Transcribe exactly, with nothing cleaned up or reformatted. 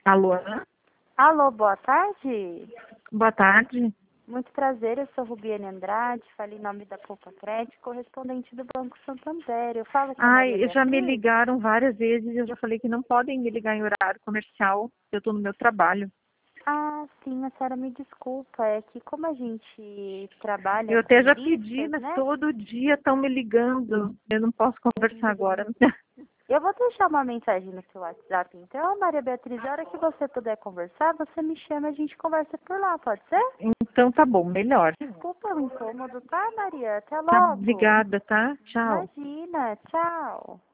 Alô? Alô, boa tarde. Boa tarde. Muito prazer, eu sou Rubiane Andrade, falei em nome da Poupa Crédito, correspondente do Banco Santander. Eu falo com a Maria Ai, já me Beatriz? ligaram várias vezes e eu já falei que não podem me ligar em horário comercial. Eu estou no meu trabalho. Ah, sim, a senhora me desculpa, é que como a gente trabalha Eu com até já pedi, listas, mas né? todo dia estão me ligando. Eu não posso conversar agora. Eu vou deixar uma mensagem no seu WhatsApp, então, Maria Beatriz, a hora que você puder conversar, você me chama e a gente conversa por lá, pode ser? Então tá bom, melhor. Desculpa o incômodo, tá, Maria? Até Tá, logo. obrigada, tá? Tchau. Imagina, tchau.